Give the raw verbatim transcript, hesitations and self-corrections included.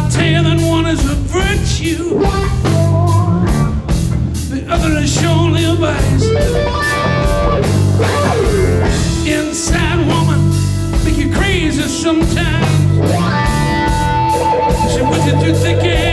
tale, and one is a virtue, the other is surely a vice. Inside woman make you crazy sometimes. She with you through thick and